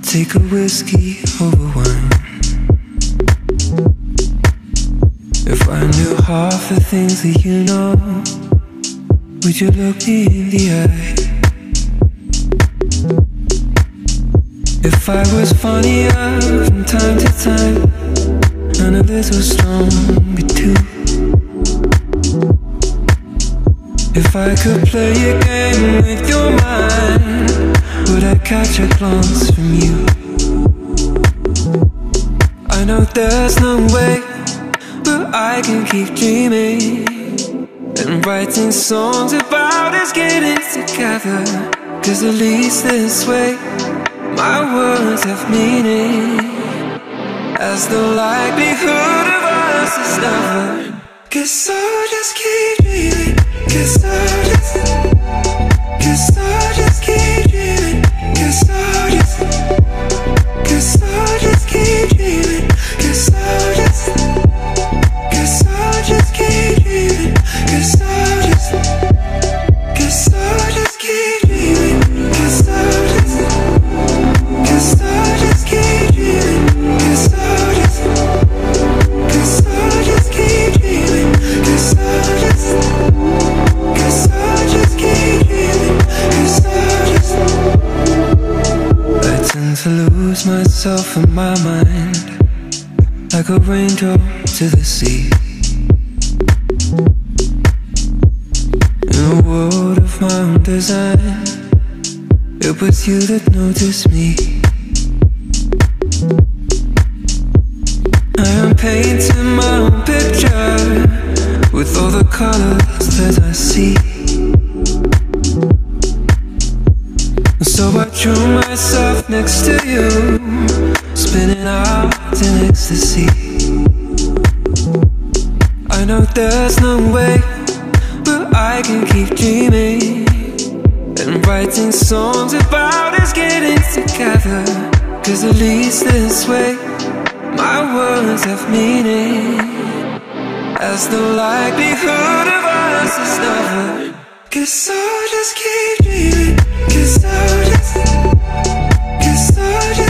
take a whiskey over wine. If I knew half the things that you know, would you look me in the eye? If I was funnier from time to time, and a little stronger too. If I could play a game with your mind, would I catch a glance from you? I know there's no way, but I can keep dreaming and writing songs about us getting together. 'Cause at least this way my words have meaning, as the likelihood of us is never. 'Cause I'll just keep dreaming, 'cause I'll just keep dreaming, 'cause I'll just keep dreaming, 'cause I'll just keep dreaming, 'cause I'll just keep dreaming, 'cause I'll just keep dreaming, 'cause I'll just keep dreaming, 'cause I'll just keep dreaming, 'cause I'll just. I tend to lose myself in my mind, like a raindrop to the sea. In a world of my own design, it was you that noticed me. I am painting my own picture with all the colors that I see. So I drew myself next to you, spinning out in ecstasy. I know there's no way, but I can keep dreaming and writing songs about us getting together. 'Cause at least this way my words have meaning, as the likelihood of us is never. 'Cause I'll just keep dreaming, 'cause I'll just